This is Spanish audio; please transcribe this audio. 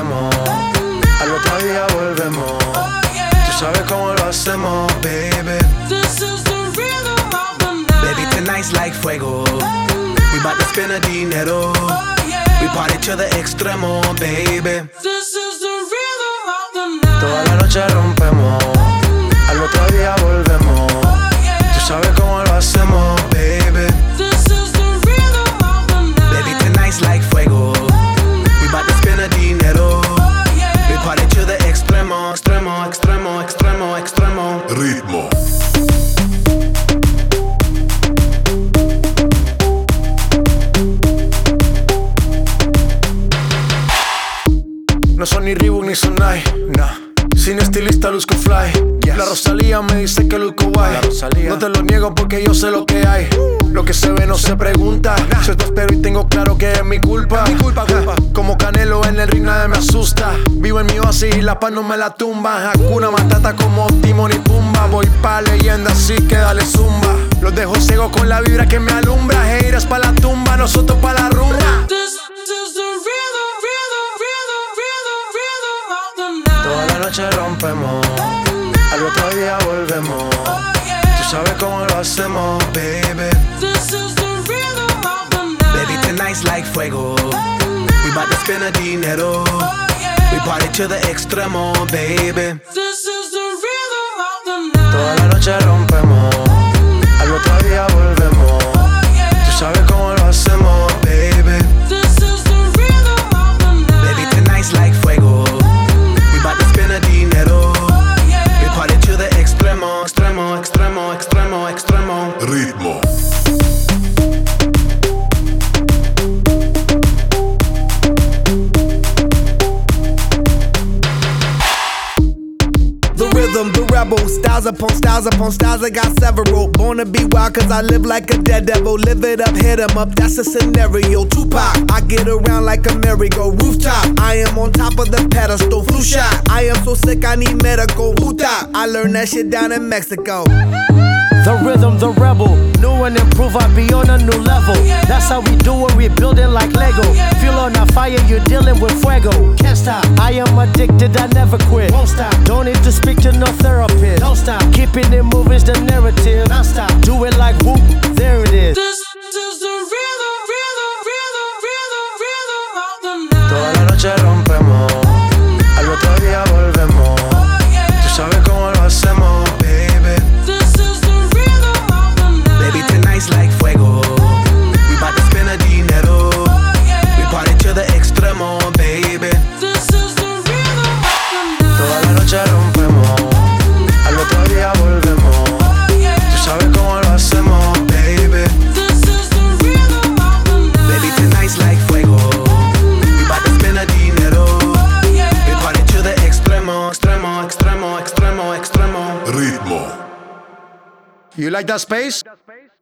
rompemos, al otro día volvemos. Tú sabes cómo lo hacemos, baby. This is the rhythm of the night. Baby, tonight's like fuego. We bout to spend the dinero. We party to the extremo, baby. This is the rhythm of the night. Toda la noche rompemos, al otro día volvemos. Tú sabes cómo lo hacemos, baby. This is the rhythm of the night. Baby, tonight's like fuego. We bout to spend the dinero. We party to the extremo, extremo, extremo, extremo, extremo. Ritmo. No son ni Reebok ni Sonai, nah. Sin estilista luzco fly, yes. La Rosalía me dice que luzco guay. No te lo niego porque yo sé lo que hay. Lo que se ve no se pregunta, nah. Soy tu espero y tengo claro que es mi culpa. Como Canelo en el ring nadie me asusta. Vivo en mi oasis y la paz no me la tumba. Hakuna Matata como Timon y Pumba. Voy pa' leyenda así que dale zumba. Los dejo ciego con la vibra que me alumbra. Haters pa' la tumba, nosotros pa' la rumba. This is the rhythm, rhythm, rhythm, rhythm of the night. Toda la noche rompemos, al otro día volvemos. Tú sabes cómo lo hacemos, baby. This is the rhythm of the night. Baby, tonight's like fuego. We bout to spend the dinero. We party to the extremo, baby. This is the rhythm of the night. Toda la noche rompemos, al otro día volvemos. Tú sabes cómo lo hacemos, baby. This is the rhythm of the night. Baby, tonight's like fuego. We bout to spend the dinero. We party to the extremo, extremo, extremo, extremo, extremo. Ritmo. The rebel, styles upon styles upon styles, I got several. Born to be wild cause I live like a dead devil. Live it up, hit 'em up, that's a scenario. Tupac, I get around like a merry-go rooftop. I am on top of the pedestal, flu shot. I am so sick I need medical. Huta, I learned that shit down in Mexico. The rhythm, the rebel, new and improve, I be on a new level. That's how we do it, we building like Lego. Feel on a fire, you're dealing with fuego. Can't stop, I am addicted, I never quit. Won't stop, don't need to speak to no therapist. Don't stop, keeping it moving's the narrative. Non stop, do it like whoop, there it is. This is the rhythm, rhythm, rhythm, rhythm, rhythm of the night. Toda la noche rompemos, al otro día volvemos. Tú sabes cómo lo hacemos, baby. This is the rhythm of the night. Baby, tonight's like fuego. We bout to spend the dinero. We party to the extremo, baby. This is the rhythm of the night. Toda la noche rompemos, al otro día volvemos. Tú sabes cómo lo hacemos, baby. This is the rhythm of the night. Baby, tonight's like fuego. We bout to spend the dinero. We party to the extremo, extremo, extremo, extremo, extremo. Ritmo. You like that space?